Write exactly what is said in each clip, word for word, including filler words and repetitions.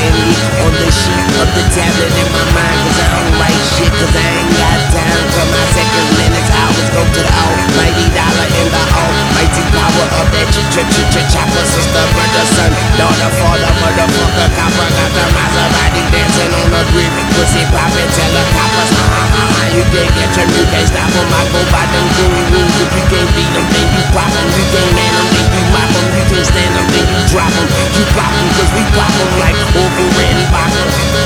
writing it on the sheet of the tablet in my mind. Cause I don't write shit, cause I ain't got time for my seconds, minutes, hours. Go to the almighty dollar in the almighty power of that ch ch ch ch chopper. Sister, brother, son, daughter, father, motherfucker, copper. Got the Maserati dancing on the grid. Pussy poppin', tell the coppers, ha ha ha ha. You can't catch 'em, you can't stop 'em. I go by them gurus. If you can't beat 'em, then you pop 'em. You can't man 'em, then you mop 'em. You can't stand 'em, then you drop 'em. You pop 'em, cause we pop 'em like over and bottom.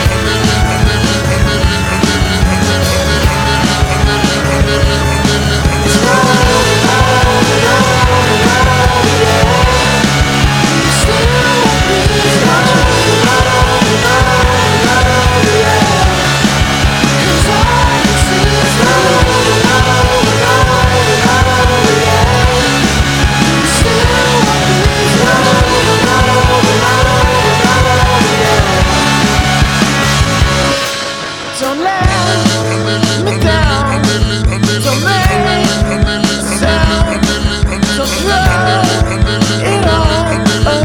Don't let me down. Don't make a sound. Don't throw it all away.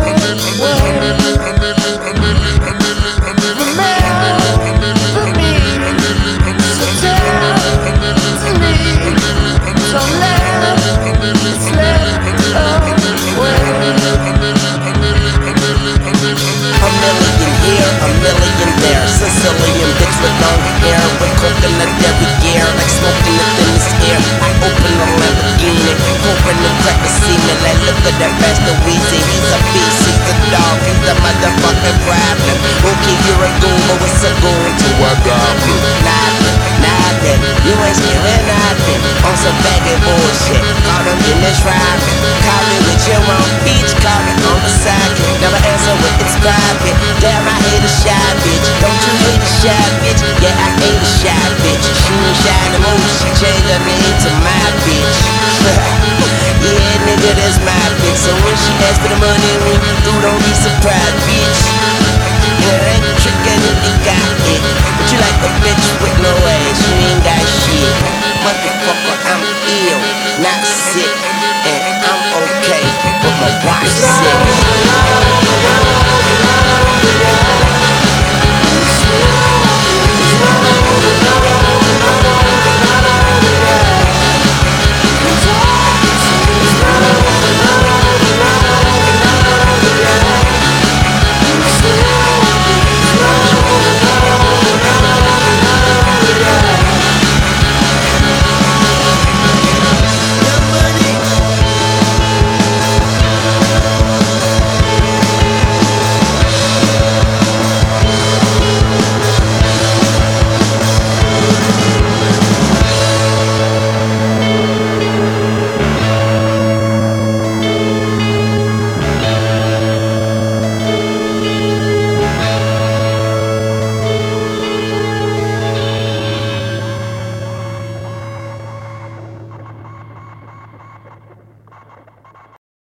Remember me. So tell me. Don't let it slip away. A million here, a million there. Sicilian bitch with long hair, with coconut every year, like smoking the thinnest air. I open the Lamborghini, hoping the crackers see me. Like, look at that bastard Weezy. He's a beast, he's a dog, he's the motherfucking problem. Okay, you're a goon, but what's a goon to a goblin? Nothing, nothing, you ain't scaring nothing. On some baggy bullshit, caught him in this ride. Call me with your own beach, call me on the side. Never answer when it's private. Damn, I hate a shy bitch. Don't you hate a shy bitch? Yeah, I hate a shy bitch. She ain't shy no more, she changed her name to my bitch. Yeah, nigga, that's my bitch. So when she asks for the money, when you do, don't be surprised, bitch. Yeah, that ain't trickin' if you got it. But you like a bitch with no ass, you ain't got shit. Motherfucker, I'm ill, not sick. And I'm okay, but my watch sick.